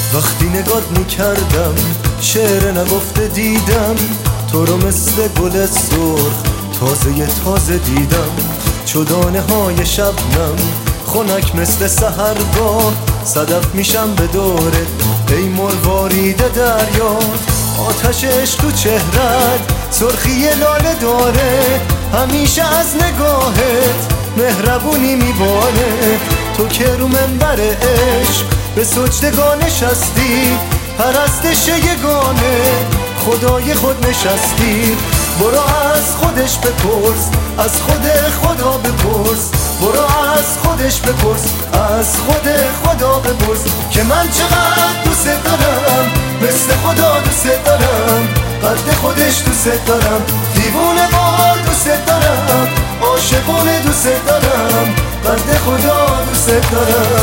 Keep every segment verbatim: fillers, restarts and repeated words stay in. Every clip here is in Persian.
وقتی نگات میکردم شعر نگفته دیدم تو رو مثل گل سرخ تازه تازه دیدم، چو دانه های شبنم خنک مثل سحرگاه صدف میشم به دورت ای مروارید دریا. آتش عشق تو چهرت سرخی لاله داره، همیشه از نگاهت مهربونی میباره. تو که رو منبر عشق به سجدگاه نشستی، پرستش یگانه خدای خود نشستی. برو از خودش بپرس، از خود خدا بپرس. برو از خودش بپرس، از خود خدا بپرس که من چقدر دوست دارم، مثل خدا دوست دارم، قد خودش دوست دارم. دیوونه وار دوست دارم، عاشقونه دوست دارم، قد خدا دوست دارم.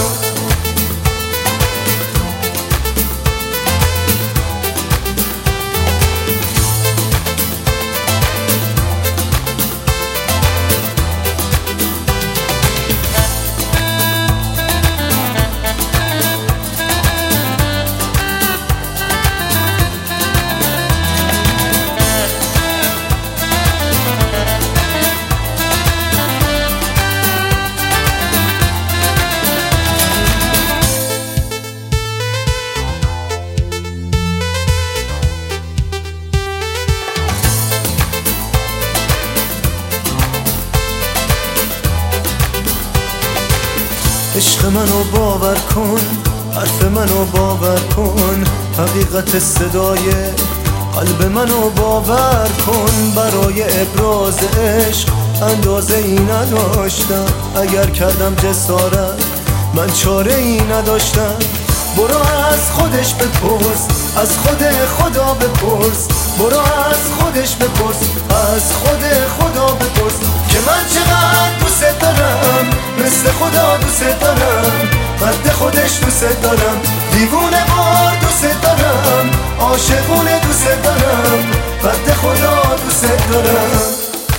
عشق منو باور کن، حرف منو باور کن، حقیقت صدای قلب منو باور کن. برای ابراز عشق اندازه ای نداشتم، اگر کردم جسارت من چاره ای نداشتم. برو از خودش بپرس، از خود خدا بپرس. برو از خودش بپرس، از خود خدا بپرس که من چقدر دوست دارم، مثل خدا دوست دارم، قد خودش دوست دارم. دیوونه وار دوست دارم، عاشقونه دوست دارم، قد خدا دوست دارم.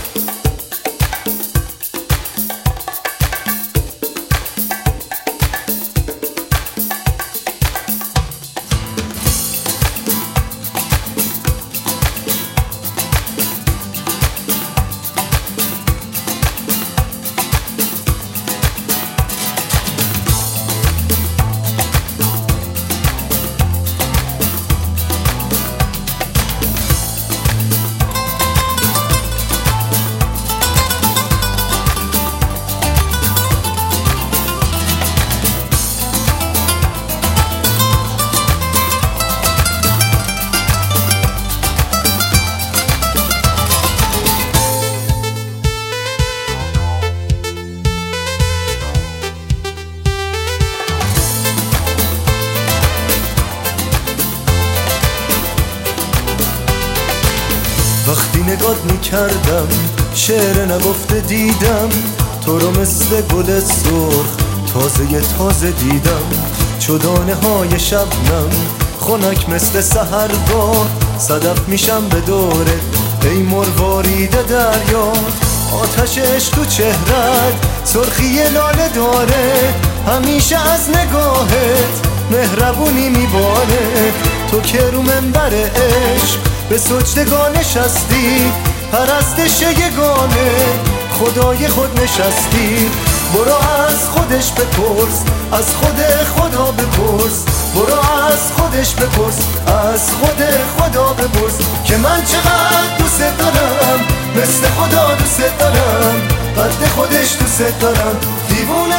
وقتی نگات میکردم شعر نگفته دیدم تو رو مثل گل سرخ تازه تازه دیدم، چو دانه های شبنم خنک مثل سحرگاه صدف میشم به دورت ای مروارید دریا. آتش عشق تو چهرت سرخی لاله داره، همیشه از نگاهت مهربونی میباره. تو که رو منبر عشق به سجدگاه نشستی، پرستش یگانه خدای خود نشستی. برو از خودش بپرس، از خود خدا بپرس. برو از خودش بپرس، از خود خدا بپرس که من چقدر دوست دارم، مثل خدا دوست دارم، قد خودش دوست دارم. دیوونه